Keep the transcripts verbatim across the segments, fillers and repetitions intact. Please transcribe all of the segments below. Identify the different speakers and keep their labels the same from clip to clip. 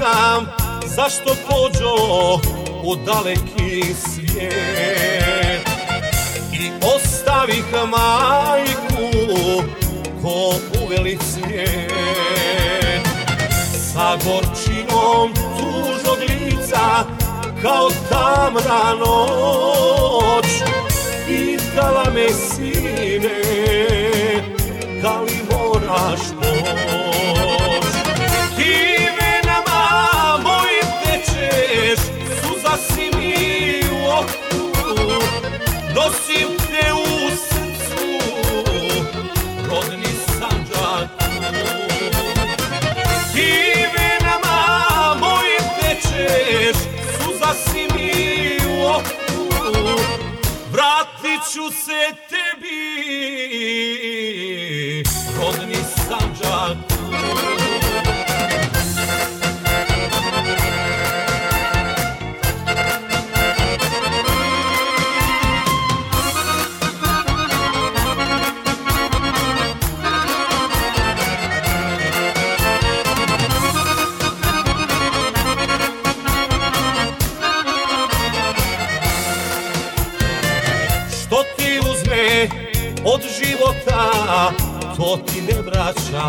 Speaker 1: znam zašto pođo u daleki svijet i ostavih majku ko uveli cvijet. Sa gorčinom tužnog lica kao tamna noć pitala me, sine, da li moraš poć? Ti venama mojim tečeš, suza si mi u oku, nosim te u srcu, rodni Sandžak. Ti venama mojim tečeš, suza si mi u oku, vratit ću se tebi, rodni Sandžak. Što ti uzme od života, to ti ne vraća,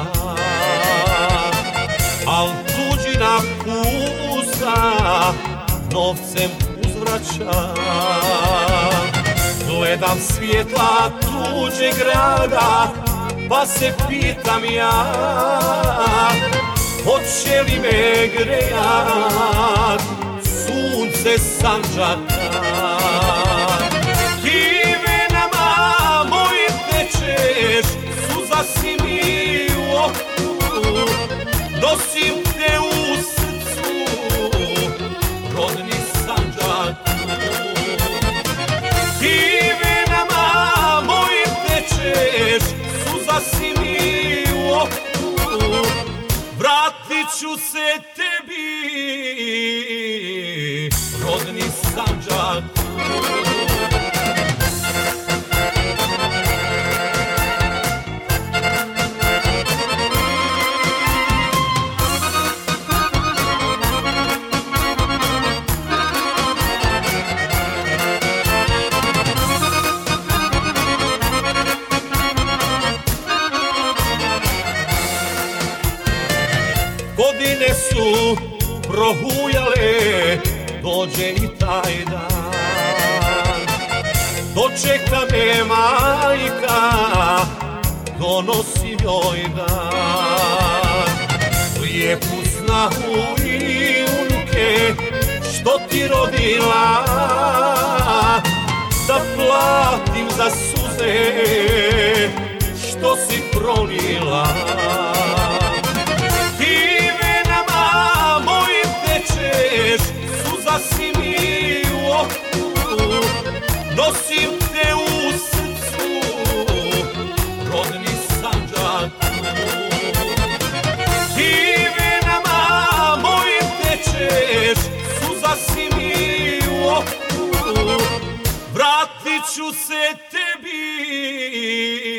Speaker 1: al tuđina pusta novcem uzvraća. Gledam svjetla tuđeg grada, pa se pitam ja, hoće li me grejat sunce Sandžaka. Suza si mi u oku, nosim te u srcu, rodni Sandžak. Ti venama mojim tečeš, suza si mi u oku, vratit ću se tebi, rodni Sandžak. Godine su prohujale, dođe i taj dan. Dočeka me majka, donosi joj dan. Lijepu snahu i unuke, što ti rodila, da platim za suze, što si prolila. Suza si mi u oku, nosim te u srcu, rodni Sandžak. Ti venama mojim tečeš, suza si mi u oku, vratit ću se tebi,